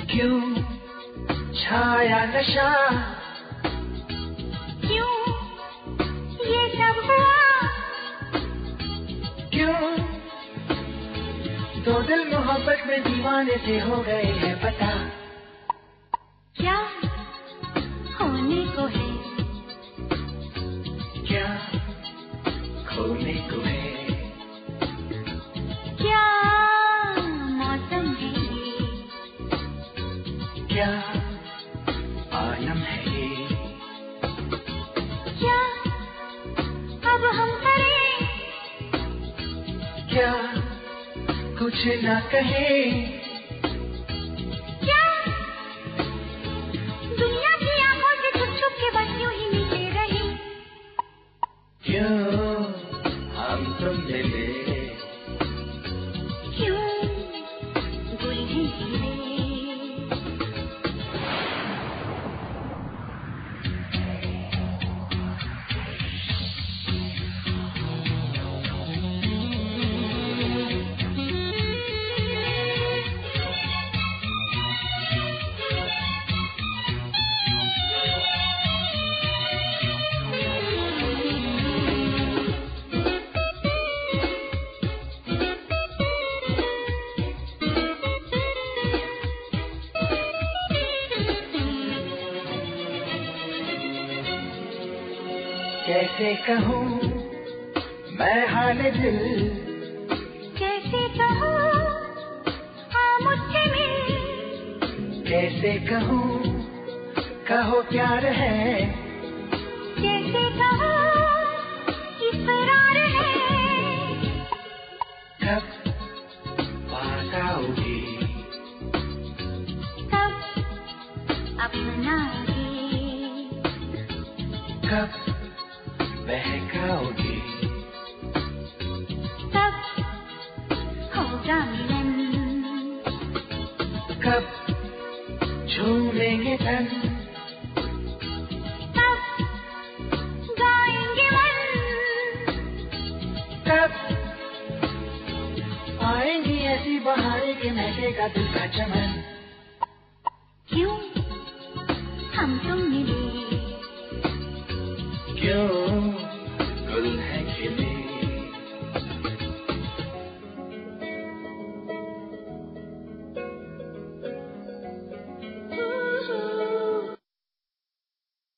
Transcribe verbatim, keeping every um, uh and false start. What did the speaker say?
क्यों छाया नशा, क्यों ये सब हुआ, क्यों दो दिल मोहब्बत में दीवाने से हो गए हैं पता। क्या होने को है, क्या खोने को है, क्या मौसम है ये, क्या आलम है ये, क्या अब हम करें, क्या कुछ ना कहें, क्या दुनिया की आंखों से छुप छुप के बस यूं ही मिलते रहे। क्यों हम तुम मिले, क्यों गुल ही खिले, कैसे कहूँ मैं हाल दिल, कैसे कहूँ हाँ मुझसे मिल, कैसे कहूँ कहो प्यार है, कैसे कहूँ इकरार है। कब पास आओगी, कब अपनाओगे, कब बहकाओगी, कब होगा मिलन, कब झूमेंगे तन, कब गाएंगे मन, कब आएंगी ऐसी बहारें कि महकेगा दिल का चमन। क्यों हम तुम मिले, क्यों